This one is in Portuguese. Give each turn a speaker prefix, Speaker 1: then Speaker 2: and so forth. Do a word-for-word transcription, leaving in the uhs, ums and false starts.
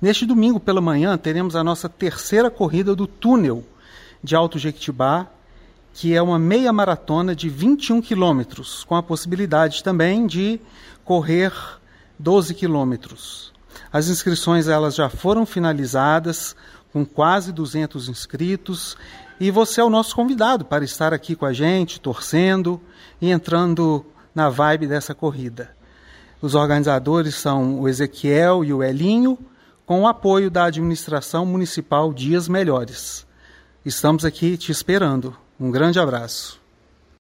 Speaker 1: Neste domingo pela manhã teremos a nossa terceira corrida do túnel de Alto Jequitibá, que é uma meia maratona de vinte e um quilômetros, com a possibilidade também de correr doze quilômetros. As inscrições elas já foram finalizadas, com quase duzentos inscritos, e você é o nosso convidado para estar aqui com a gente, torcendo e entrando na vibe dessa corrida. Os organizadores são o Ezequiel e o Elinho, com o apoio da Administração Municipal Dias Melhores. Estamos aqui te esperando. Um grande abraço.